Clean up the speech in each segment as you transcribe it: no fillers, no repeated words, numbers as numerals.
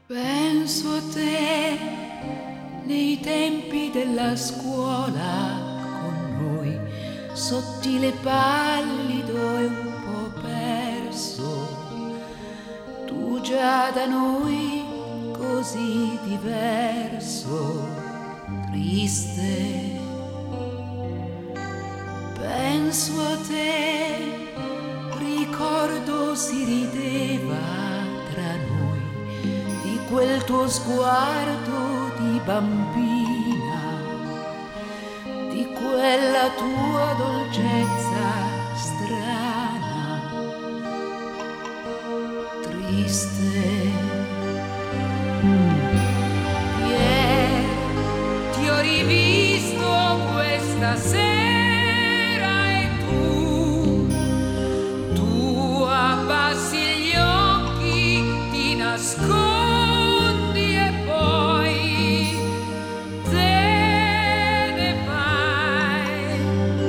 Penso a te nei tempi della scuola, con noi sottile, pallido e un po' perso, tu già da noi così diverso, triste. Penso a te, ricordo si rideva tra noi di quel tuo sguardo di bambina, di quella tua dolcezza strana, triste. Pier, ti ho rivisto questa sera e tu abbassi gli occhi, ti nascondi e poi te ne vai.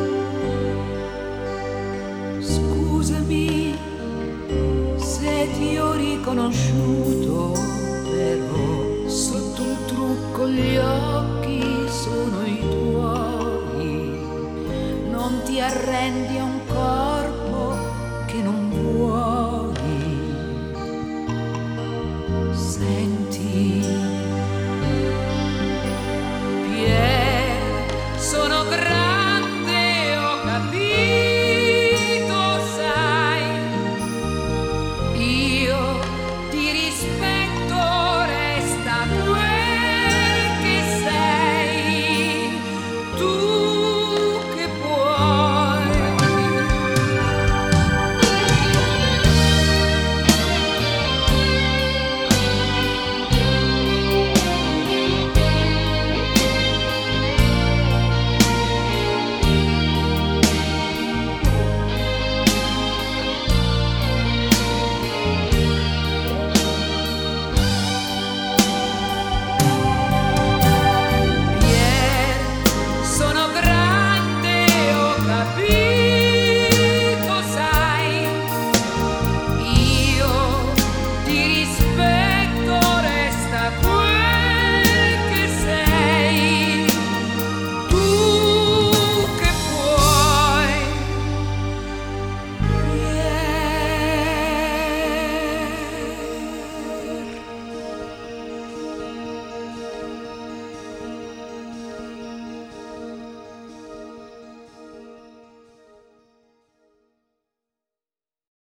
Scusami se ti ho riconosciuto, però sotto un trucco gli occhi sono i tuoi. Non ti arrendi a un corpo che non vuoi. Senti,